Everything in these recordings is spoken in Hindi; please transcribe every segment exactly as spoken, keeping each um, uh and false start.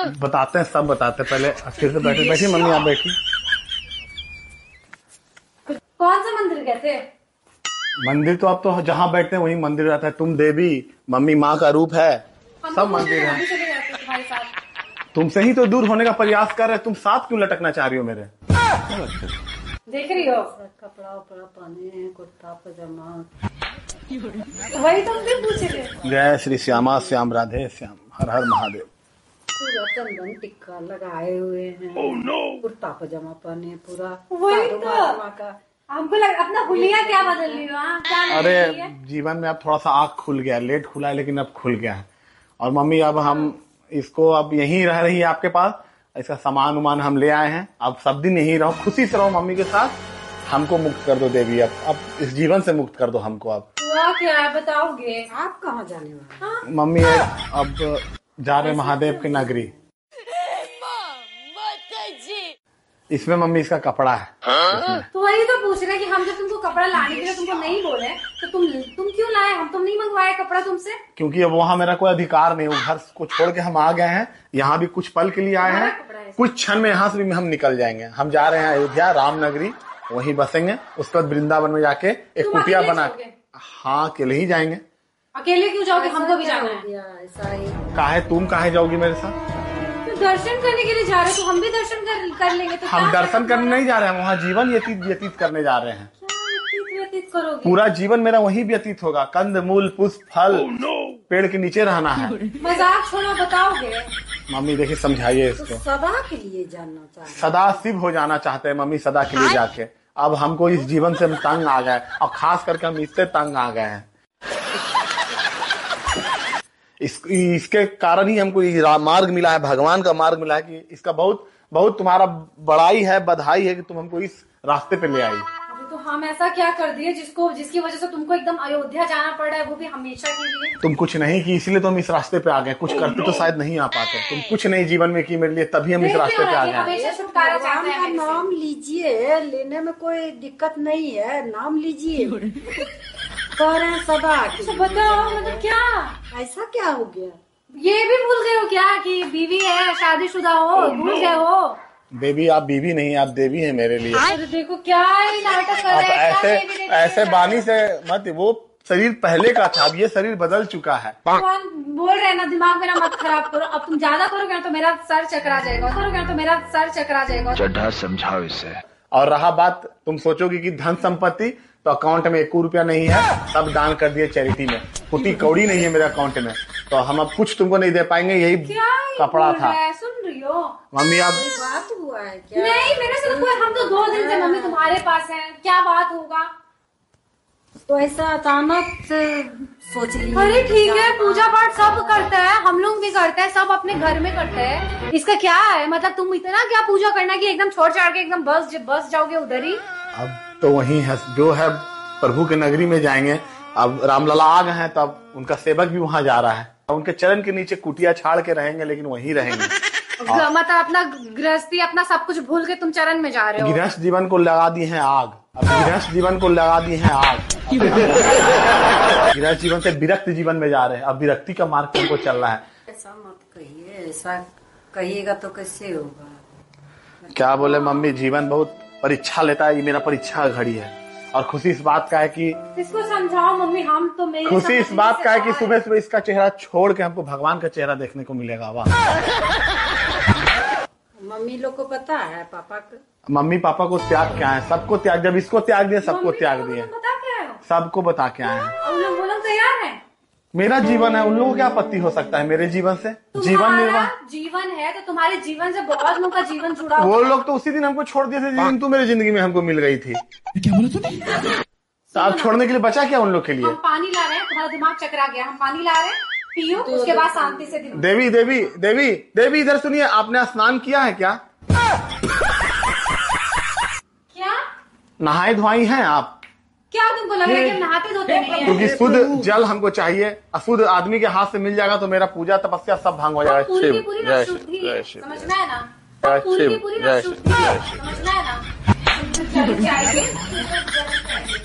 बताते हैं, सब बताते हैं। पहले फिर से बैठे बैठी मम्मी, आप बैठी। कौन सा मंदिर गए थे? मंदिर तो अब तो जहाँ बैठते हैं वही मंदिर रहता है। तुम देवी, मम्मी माँ का रूप है, सब मंदिर है। तुमसे ही तो दूर होने का प्रयास कर रहे, तुम साथ क्यों लटकना चाह रही हो मेरे? देख रही हो कपड़ा उपड़ा पहने, कुर्ता पजामा, वही तुमसे पूछे थे। जय श्री श्यामा श्याम राधे श्याम, हर हर महादेव। पूरा चंदन टिक्का लगाए हुए हैं। oh, no. कुर्ता पजामा पहने पूरा। वही तो का हमको लग, अपना हुलिया क्या बदल रही हो? अरे जीवन में अब थोड़ा सा आँख खुल गया, लेट खुला है लेकिन अब खुल गया है। और मम्मी अब हम इसको अब यहीं रह रही है आपके पास, इसका सामान उमान हम ले आए हैं। अब सब दिन यहीं रहो, खुशी से रहो मम्मी के साथ। हमको मुक्त कर दो देवी, अब अब इस जीवन से मुक्त कर दो हमको। अब हुआ क्या है बताओगे? आप कहाँ जाने वाले? मम्मी अब जा रहे महादेव की नगरी। इसमें मम्मी इसका कपड़ा है। तो वही तो पूछ रहे कि हम जब तुमको कपड़ा लाने के लिए तुमको नहीं बोले तो तुम तुम क्यों लाए? हम तुम नहीं मंगवाए कपड़ा तुमसे? क्योंकि अब वहाँ मेरा कोई अधिकार नहीं, वो घर को छोड़ के हम आ गए हैं। यहाँ भी कुछ पल के लिए आए हैं, कुछ क्षण में यहाँ से भी हम निकल जाएंगे। हम जा रहे हैं अयोध्या रामनगरी, वहीं बसेंगे। उसके बाद वृंदावन में जाके एक कुटिया बना के। हाँ अकेले ही जाएंगे। अकेले क्यों जाओगे? हमको भी जाना है। काहे तुम काहे जाओगी मेरे साथ? दर्शन करने के लिए जा रहे हो तो हम भी दर्शन कर, कर लेंगे। तो हम दर्शन करने नहीं जा रहे हैं, वहाँ जीवन व्यतीत व्यतीत करने जा रहे हैं। क्या व्यतीत करोगे? पूरा जीवन मेरा वही व्यतीत होगा। कंद मूल पुष्प फल oh, no. पेड़ के नीचे रहना है। मजाक छोड़ो, बताओगे? मम्मी देखिए समझाइए इसको। तो सदा के लिए जानना चाहते, सदा शिव हो जाना चाहते हैं मम्मी, सदा के लिए जाके। अब हमको इस जीवन से तंग आ गए, और खास करके हम इससे तंग आ गए हैं। इस, इसके कारण ही हमको मार्ग मिला है, भगवान का मार्ग मिला है कि इसका बहुत बहुत तुम्हारा बड़ाई है, बधाई है कि तुम हमको इस रास्ते पे ले आई। तो हम ऐसा क्या कर दिए जिसको जिसकी वजह से तुमको एकदम अयोध्या जाना पड़ रहा है, वो भी हमेशा के लिए? तुम कुछ नहीं की इसलिए तो हम इस रास्ते पे आ गए। कुछ करते तो शायद नहीं आ पाते। तुम कुछ नहीं जीवन में की मेरे लिए, तभी हम इस रास्ते पे आ गए। भगवान का नाम लीजिए, लेने में कोई दिक्कत नहीं है, नाम लीजिए। कह रहे हैं सदा। बताओ मतलब क्या ऐसा क्या हो गया? ये भी भूल गए हो क्या कि बीवी है, शादीशुदा हो? भूल गए हो? बेबी आप बीवी नहीं, आप देवी हैं मेरे लिए। अरे देखो क्या ही नाटक कर रहे हैं। ऐसे ऐसे बानी से मत, वो शरीर पहले का था, अब ये शरीर बदल चुका है। कौन बोल रहे हैं ना, दिमाग मेरा मत खराब करो। अब तुम ज्यादा करोगे ना तो मेरा सर चकरा जाएगा, करोगे ना तो मेरा सर चकरा जाएगा। चड्ढा समझाओ इसे। और रहा बात, तुम सोचोगी कि धन संपत्ति, तो अकाउंट में एक रुपया नहीं है, सब दान कर दिए चैरिटी में। फुटी कौड़ी नहीं है मेरे अकाउंट में, तो हम अब कुछ तुमको नहीं दे पाएंगे। यही कपड़ा था। सुन रही हो मम्मी? अब बात हुआ है क्या? नहीं मेरे से कोई, हम तो दो दिन से मम्मी तुम्हारे पास हैं, क्या बात होगा? तो ऐसा अचानक से सोच लिया। अरे ठीक है, पूजा पाठ सब करते हैं, हम लोग भी करते हैं, सब अपने घर में करते हैं। इसका क्या है मतलब? तुम इतना क्या पूजा करना कि एकदम छोड़ छाड़ के एकदम बस बस जाओगे उधर ही? अब तो वही है जो है, प्रभु के नगरी में जाएंगे। अब रामलला आ गए हैं, तब उनका सेवक भी वहाँ जा रहा है। उनके चरण के नीचे कुटिया छाड़ के रहेंगे, लेकिन वहीं रहेंगे। मतलब अपना गृहस्थी, अपना सब कुछ भूल के तुम चरण में जा रहे हो। गृहस्थ जीवन को लगा दिए हैं आग। अब गृहस्थ जीवन को लगा दिए हैं आग। गृहस्थ जीवन से विरक्त जीवन में जा रहे हैं। अब विरक्ति का मार्ग हमको चल रहा है। ऐसा मत कहिए, ऐसा कहिएगा तो कैसे होगा? क्या बोले मम्मी, जीवन बहुत परीक्षा लेता है। ये मेरा परीक्षा का घड़ी है। और खुशी इस बात का है कि इसको समझाओ मम्मी, हम तो मेरे खुशी इस बात का है कि सुबह सुबह इसका चेहरा छोड़ के हमको भगवान का चेहरा देखने को मिलेगा। वाह। मम्मी लोग को पता है पापा को? मम्मी पापा को त्याग क्या है? सबको त्याग, जब इसको त्याग दिया सबको त्याग दिए। सबको बता क्या है? उन लोग तैयार है। मेरा जीवन है, उन लोगों को क्या आपत्ति हो सकता है मेरे जीवन से? जीवन निर्वाह जीवन है तो तुम्हारे जीवन से बहुत लोगों का जीवन जुड़ा। वो लोग तो उसी दिन हमको छोड़ दिए थे जिस दिन तू मेरी जिंदगी में हमको मिल गई थी। क्या बोला तूने? आप छोड़ने के लिए बचा क्या उन लोग के लिए? हम पानी ला रहे हैं, तुम्हारा दिमाग चकरा गया। हम पानी ला रहे हैं, पियो, उसके बाद शांति से। देवी देवी देवी देवी इधर सुनिए, आपने स्नान किया है क्या? क्या नहाए धोई हैं आप? क्या तुमको लग रहा है कि नहाते धोते नहीं हैं? क्योंकि शुद्ध जल हमको चाहिए। अशुद्ध आदमी के हाथ से मिल जाएगा तो मेरा पूजा तपस्या सब भंग हो जाएगा। पूरी की पूरी ना शुद्धि, समझना है ना? पूरी की पूरी ना शुद्धि, समझना है ना?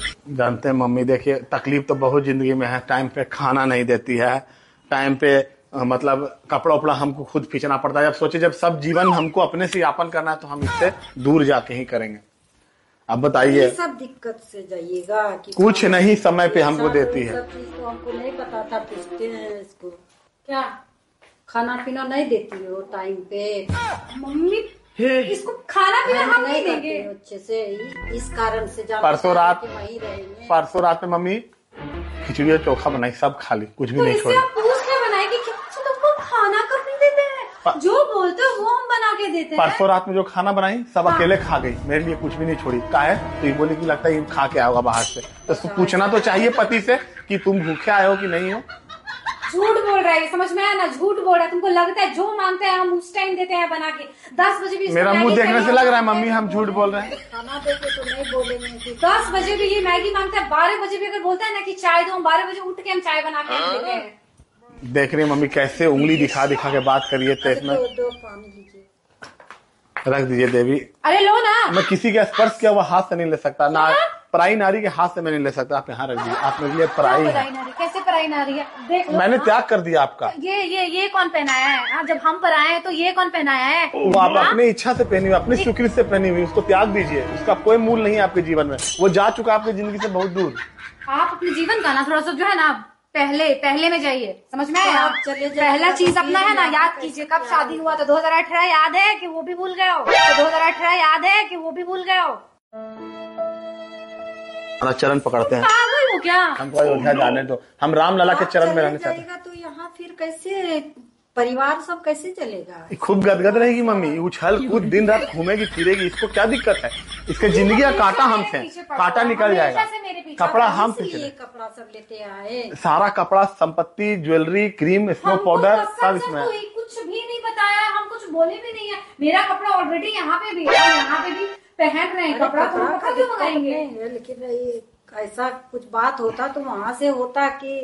जानते हैं मम्मी, देखिए तकलीफ तो बहुत जिंदगी में है। टाइम पे खाना नहीं देती है, टाइम पे मतलब कपड़ा उपड़ा हमको खुद खींचना पड़ता है। जब सोचे जब सब जीवन हमको अपने से यापन करना है तो हम इससे दूर जाके ही करेंगे। अब बताइए, सब दिक्कत से जाइएगा कि कुछ नहीं समय पे हमको देती है। सब चीज तो हमको नहीं पता था, पूछते हैं इसको क्या खाना पीना नहीं देती हो टाइम पे। मम्मी इसको खाना पीना हम नहीं करते देंगे हो अच्छे से, इस कारण से जाना परसों रात वही रहेंगे। परसों रात में मम्मी खिचड़ी और चोखा बनाई, सब खा ली, कुछ भी तो नहीं इससे छोड़ी। आप पूछ के बनाए कि अच्छा तुमको खाना कब नहीं देते हैं, जो बोलते हो वो हम बना के देते हैं। परसों रात में जो खाना बनाई सब हाँ। अकेले खा गई, मेरे लिए कुछ भी नहीं छोड़ी। का है तो ये बोली कि लगता है ये खा के आओगा बाहर से, तो उसको पूछना तो चाहिए पति से कि तुम भूखे आए हो कि नहीं हो। झूठ बोल रहा है, समझ में आया ना, झूठ बोल रहा है। तुमको लगता है जो मांगते हैं हम उस टाइम देते हैं बना के। दस बजे भी मेरा मुंह देखने से लग रहा है मम्मी हम झूठ बोल रहे हैं। खाना देके तो नहीं बोलेंगे कि दस बजे भी ये मैगी मांगता है, बारह बजे भी अगर बोलता है ना कि चाय दो, हम बारह बजे उठ के हम चाय बना के देते हैं। देख रही मम्मी कैसे उंगली दिखा दिखा के बात करिए, तो इसमें दो दो पानी लीजिए। रख दीजिए देवी। अरे लो ना। मैं किसी के स्पर्श किया हुआ हाथ से नहीं ले सकता, ना पराई नारी के हाथ से मैं नहीं ले सकता। आप यहाँ रख दीजिए, आप मेरे लिए पराई पराई है। नारी कैसे पराई नारी है, देख लो। मैंने त्याग कर दिया आपका। ये ये ये कौन पहनाया है? हाँ, जब हम पर आए हैं तो ये कौन पहनाया है? वो आप अपनी इच्छा से पहनी हुई, अपनी स्वीकृति से पहनी हुई, उसको त्याग दीजिए। उसका कोई मूल नहीं है आपके जीवन में, वो जा चुका आपकी जिंदगी से बहुत दूर। आप अपने जीवन का ना थोड़ा सा जो है ना पहले पहले में जाइए, समझ में आया? आप चले जाइए, पहला चीज तो अपना है ना फिर याद कैसे कीजिए, कब क्या शादी हुआ था? दो हजार अठारह याद है कि वो भी भूल गए हो? दो हजार अठारह याद है कि वो भी भूल गए हो? हमारा चरण पकड़ते हैं, पागल हो क्या? हमको अयोध्या जाने दो, हम राम लला के आप चरण में चले रहना चाहते हैं। जाएगा तो यहाँ फिर कैसे परिवार सब कैसे चलेगा? खूब गदगद रहेगी मम्मी, उछल कूद दिन रात घूमेगी फिरेगी, इसको क्या दिक्कत है? इसके जिंदगी का कांटा हमसे है, कांटा निकल जाएगा। कपड़ा हम इसलिए पीछे, कपड़ा सब लेते आए। सारा कपड़ा, संपत्ति, ज्वेलरी, क्रीम, स्नो पाउडर सब इसमें है। कुछ भी नहीं बताया, हम कुछ बोले भी नहीं है। मेरा कपड़ा ऑलरेडी यहाँ पे भी है, यहाँ पे भी पहन रहे हैं अरे कपड़ा, तो कपड़ा हम का कपड़ा क्यों दिक्कत मंगाएंगे? नहीं है, लेकिन ये ऐसा कुछ बात होता तो वहाँ से होता कि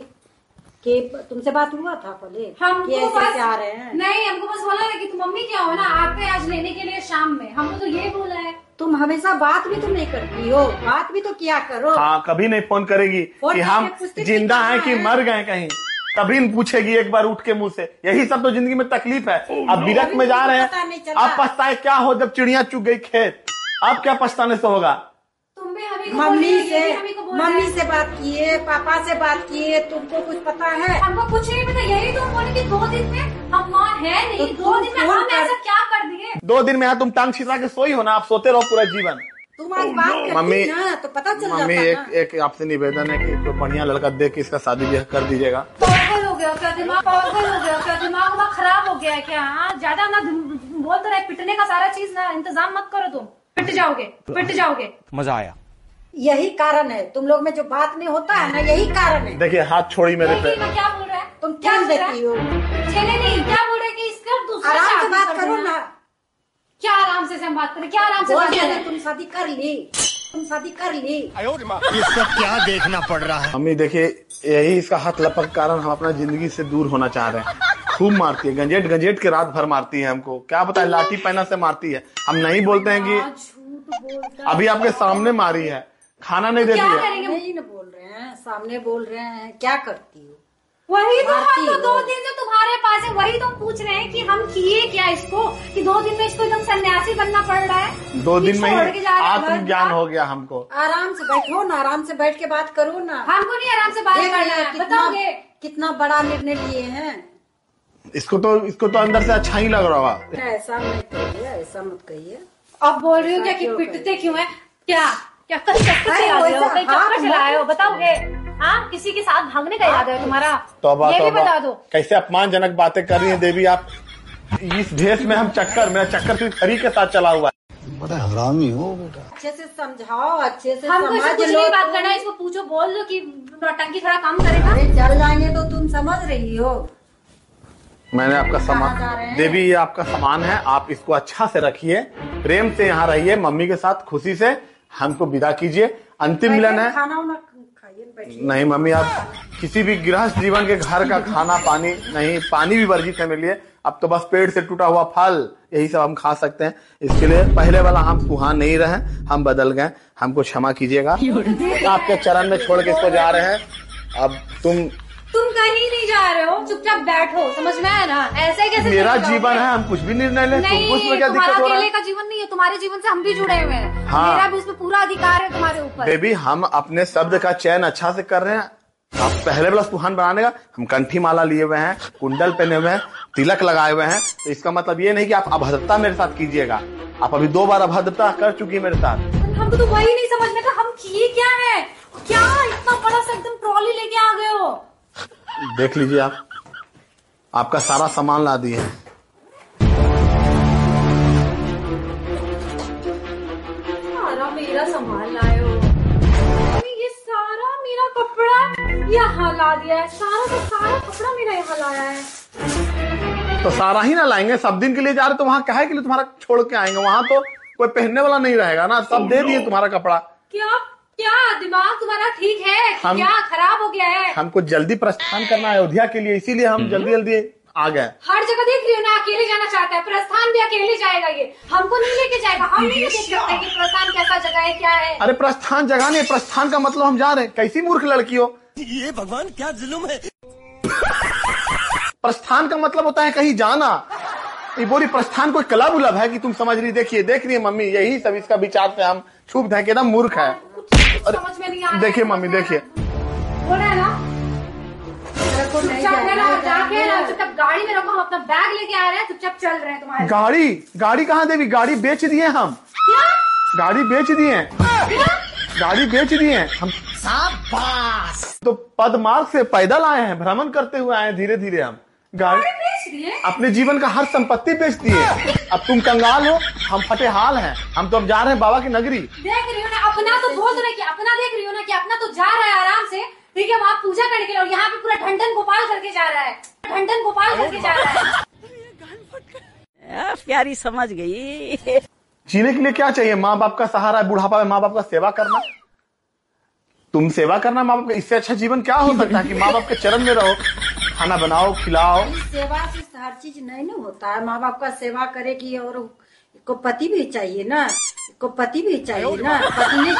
कि तुमसे बात हुआ था पहले कि हमको ऐसे बस क्या रहे हैं? नहीं, हमको बस बोला है कि तुम मम्मी क्या हो ना, आते हैं आज लेने के लिए शाम में, हमको तो ये बोला है। तुम हमेशा बात भी तो नहीं करती हो, बात भी तो किया करो। हाँ, कभी नहीं फोन करेगी फोन कि करके हम पूछती जिंदा कहाँ हैं कि है? मर गए कहीं, कभी नहीं पूछेगी एक बार उठ के मुंह से। यही सब तो जिंदगी में तकलीफ है। अब विरक्त में जा रहे पता नहीं हैं, चला। अब पछताए क्या हो जब चिड़िया चुग गई खेत, अब क्या पछताने से होगा? तुम भी हमी को बोल रही मम्मी हो, ये से भी हमी को बोल रहे मम्मी हैं। से बात किए, पापा से बात किए, तुमको कुछ पता है? हमको कुछ नहीं पता, यही तो बोले कि दो दिन में हम वहाँ है नहीं, तो दो तुम दिन में फोन हम कर- ऐसा क्या कर दिए? दो दिन में यहाँ तुम टांग छितरा के सोई हो ना, आप सोते रहो पूरा जीवन। तुम आज बात करती मम्मी ना तो पता चल मम्मी जाता एक ना। एक आपसे निवेदन है कि कोई बढ़िया लड़का देख के इसका शादी ब्याह कर दीजिएगा। पागल हो गया क्या दिमाग? पागल हो गया क्या दिमाग? वहाँ खराब हो गया है क्या? हाँ, ज्यादा ना बोल तो रहे, पिटने का सारा चीज ना इंतजाम मत करो, तुम पिट जाओगे, पिट जाओगे। मजा आया। यही कारण है, तुम लोग में जो बात नहीं होता है ना, यही कारण है। देखिए हाथ छोड़ी मेरे पे। देखिए ना क्या बोल रहा है, तुम क्या ठेल बोल रहा है? देती हो। ठेले नहीं, क्या बोल रहे हैं कि इसका दूसरा आराम से शादी बात कर करो देना। ना। क्या आराम से से हम बात करें? क्या आराम से बोल बात दिया ना, करें? तुम शादी कर ली, तुम शादी कर ली। इसका क्या देखना पड़ रहा है? मम्मी देखिए, यही इसका हाथ लपक के कारण हम अपना जिंदगी से दूर होना चाह रहे हैं। खूब मारती है, गंजेट गंजेट के रात भर मारती है हमको, क्या पता है लाठी पैना से मारती है। हम नहीं बोलते हैं कि झूठ बोलता अभी आपके सामने मारी है, खाना नहीं देती क्या है। करेंगे? नहीं ना बोल रहे हैं, सामने बोल रहे हैं, क्या करती हो? वही तो मारती हम तो हो। दो दिन से तुम्हारे पास है, वही तो पूछ रहे हैं कि हम किए क्या इसको, कि दो दिन में इसको एकदम सन्यासी बनना पड़ रहा है। दो दिन में छोड़ के ही जा रहा है घर आत्मज्ञान का। हो गया हमको। आराम से बैठो ना, आराम से बैठ के बात करो ना। हमको नहीं आराम से बात देख करना लिया है, कितना बताओगे? कितना बड़ा निर्णय लिए हैं। इसको तो इसको तो अंदर से अच्छा ही लग रहा होगा। ऐसा नहीं कहिए, ऐसा मत कहिए। अब बोल रही हो क्या कि क्यों पिटते क्यों है? क्या क्या कहीं चक्कर अरे चला रहे हो, वैसा कहीं हाथ चक्कर मत चलाए हो, बताओगे? हाँ, किसी के साथ भागने का इरादा है तुम्हारा? तौबा ये भी तौबा, बता दो। कैसे अपमानजनक बातें कर रही हैं देवी आप। इस भेष में हम चक्कर, मेरा चक्कर सिर्फ हरी के साथ चला हुआ है। बड़ा हरामी हो बेटा। अच्छे से समझाओ, अच्छे से हमको इससे समझ कुछ लो। नहीं बात करना है, इसको पूछो, बोल दो कि नौटंकी थोड़ा कम करेगा। अरे चल जाएंगे तो तुम समझ रही हो। मैंने आपका कहाँ जा रहे सामान, हैं? देवी ये आपका सामान है, आप इसको अच्छा से रखिए, प्रेम से यहाँ रहिए, मम्मी के साथ खुशी से हमको विदा कीजिए। अंतिम मिलन है। खाना वाना खाइए, बैठिए। नहीं मम्मी, आप किसी भी गृहस्थ जीवन के घर का खाना पानी नहीं, पानी भी वर्जित है मेरे लिए। अब तो बस पेड़ से टूटा हुआ फल यही सब हम खा सकते हैं। इसके लिए पहले वाला हम सुहान नहीं रहे, हम बदल गए, हमको क्षमा कीजिएगा। आपके चरण में छोड़ के इसको जा रहे हैं। अब तुम तुम कहीं नहीं जा रहे हो, चुपचाप बैठो, समझ में आया ना? ऐसे कैसे मेरा चले जाओगे? जीवन है, हम कुछ भी निर्णय ले। नहीं, उसमें क्या तुम्हारा दिक्कत हो रहा अकेले है? का जीवन नहीं है, तुम्हारे जीवन से हम भी जुड़े हुए हैं। हाँ। मेरा भी उसमें पूरा अधिकार है तुम्हारे ऊपर। बेबी, हम अपने शब्द का चयन अच्छा से कर रहे हैं। आप पहले वाला सुहान बनाने का, हम कंठी माला लिए हुए हैं, कुंडल पहने हुए हैं, तिलक लगाए हुए हैं, तो इसका मतलब ये नहीं कि आप अभद्रता मेरे साथ कीजिएगा। आप अभी दो बार अभद्रता कर चुकी है मेरे साथ। हमको तो वही नहीं समझ में था, हम किए क्या है? क्या इतना बड़ा सा एकदम ट्रॉली लेके आ गए हो? देख लीजिए, आप आपका सारा सामान ला दिए हैं। सारा मेरा सामान लाए हो? अरे ये सारा मेरा कपड़ा यहाँ ला दिया है, सारा का सारा कपड़ा मेरा यहाँ लाया है। तो सारा ही ना लाएंगे, सब दिन के लिए जा रहे तो वहाँ काहे के लिए तुम्हारा छोड़ के आएंगे? वहाँ तो कोई पहनने वाला नहीं रहेगा ना, सब दे दिए तुम्हारा कपड़ा। क्या क्या दिमाग तुम्हारा ठीक है? हम- क्या खराब हो गया है? हमको जल्दी प्रस्थान करना है अयोध्या के लिए, इसीलिए हम जल्दी जल्दी आ गए। हर जगह देख रही हो ना, अकेले जाना चाहता है, प्रस्थान भी अकेले जाएगा, ये हमको नहीं लेके जाएगा। हम नहीं देख सकते कि प्रस्थान कैसा जगह है, क्या है। अरे प्रस्थान जगह नहीं, प्रस्थान का मतलब हम जा रहे हैं। कैसी मूर्ख लड़की हो? ये भगवान क्या जुल्म है। प्रस्थान का मतलब होता है कहीं जाना। ये बोली प्रस्थान कोई कला बुलब है कि तुम समझ रही? देखिए देख रही है मम्मी, यही सब इसका विचार से हम छुप है कि एकदम मूर्ख है। समझ में नहीं आ रहा है। देखिए मम्मी, देखिए बोल रहा है ना, को नहीं चुपचाप है ना, जाना, जाके ना जाना। चुपचाप गाड़ी में रखो, हम अपना बैग लेके आ रहे हैं, चुपचाप चल रहे हैं तुम्हारे। गाड़ी गाड़ी कहाँ देवी? गाड़ी बेच दिए हम, क्या? गाड़ी बेच दिए, गाड़ी बेच दिए हम। तो पदमार्ग से पैदल आए हैं, भ्रमण करते हुए आए हैं, धीरे धीरे हम गाड़ी गाड़ी बेच दिए? अपने जीवन का हर संपत्ति बेच दिए। अब तुम कंगाल हो, हम फटे हाल हैं। हम तो अब जा रहे हैं बाबा की नगरी। देख रही हो ना, अपना तो बोल रहे कि अपना देख रही हो ना कि अपना तो जा रहा है आराम से, ठीक है, वहाँ पूजा करने के लिए, और यहाँ पे पूरा ढंढन गोपाल करके जा रहा है, ढंढन गोपाल करके जा रहा है। आ, प्यारी समझ गई। जीने के लिए क्या चाहिए? माँ बाप का सहारा है, बुढ़ापा में माँ बाप का सेवा करना। तुम सेवा करना माँ बाप का, इससे अच्छा जीवन क्या हो सकता है कि माँ बाप के चरण में रहो, खाना बनाओ, खिलाओ। सेवा से हर चीज नहीं ना होता है। माँ बाप का सेवा करेगी, और को पति भी चाहिए ना, को पति भी चाहिए ना, पति नहीं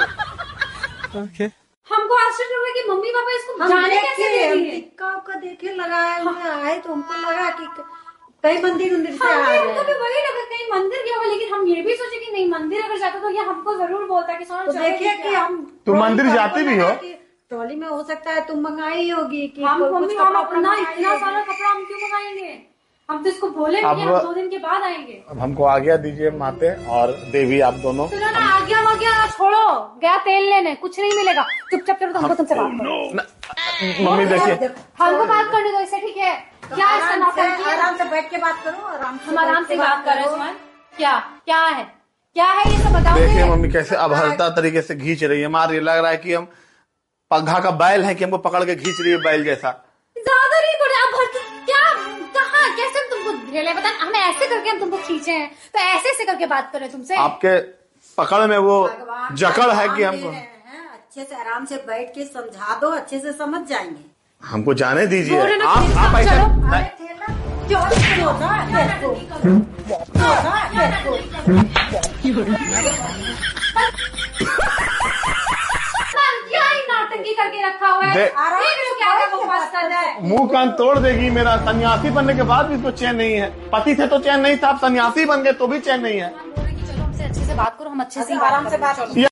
चाहिए। हमको आश्चर्य हो रहा है कि मम्मी पापा इसको हम जाने कैसे देखे, दे हम दिए? टिक्का उक्का देखे लगाए हुए आए, तो हमको लगा कि कई मंदिर उंदिर से आ हमें रहे हमको भी हैं। वही लगा कहीं मंदिर गया होगा, लेकिन हम ये भी सोचे कि नहीं, मंदिर अगर जाता तो ये हमको जरूर बोलता कि सोना तो चलो देखिए ठीक कि है। हम तुम मंदिर जाती भी हो? ट्रॉली में हो सकता है तुम मंगाई होगी कि हम कोई मम्मी कुछ हम कपड़ा अपना मंगाई इतना होगी। सारा कपड़ा हम क्यों मंगाएंगे? हम तो इसको बोले अब- कि हम दो दिन के बाद आएंगे। अब हमको आज्ञा दीजिए माते और देवी, आप दोनों। सुनो ना, आज्ञा वाज्ञा ना छोड़ो, गया तेल लेने, कुछ नहीं मिलेगा, चुपचाप करो, तो हमको तुमसे बात करो। न- मम्मी देखिए, हमको बात करने दो इससे, ठीक है? क्या इसका आराम से नौटंकी है? आराम से बैठ के बात करो, आराम से हम आराम बैठ से के बात कर रहे हैं, करो। सुमन। क्या क्या है, क्या है ये सब बताओ। देखिए मम्मी कैसे अभद्रता तरीके से खींच रही है। हमारे लग रहा है कि हम पग्घा का बैल है कि हमको पकड़ के खींच रही है बैल जैसा। ज्यादा नहीं बोले अब, भर- क्या कहाँ कैसे हम तुमको ढेले बता, हमें ऐसे करके हम तुमको खींचे हैं, तो ऐसे ऐसे करके बात कर रहे हैं तुमसे। आपके पकड़ में वो भगवान जकड़ है कि दे हमको रहे हैं, अच्छे से आराम से बैठ के समझा दो, अच्छे से समझ जाएंगे। हमको जाने दीजिए। बोले ना आप कि आप ऐसे चलो। नहीं, अरे ठेला क्यों होता है तेरे को? होता है तेरे को? क्या ही नौटंकी करके रखा हुआ है, दे- देख रहे हो क्या क्या बकवास कर रहा है। मुंह कान तोड़ देगी मेरा। सन्यासी बनने के बाद भी इसको चैन नहीं है। पति थे तो चैन नहीं था, अब सन्यासी बन गए तो भी चैन नहीं है। बोल रहे कि चलो हमसे अच्छे से बात करो, हम अच्छे से आराम से बात करो।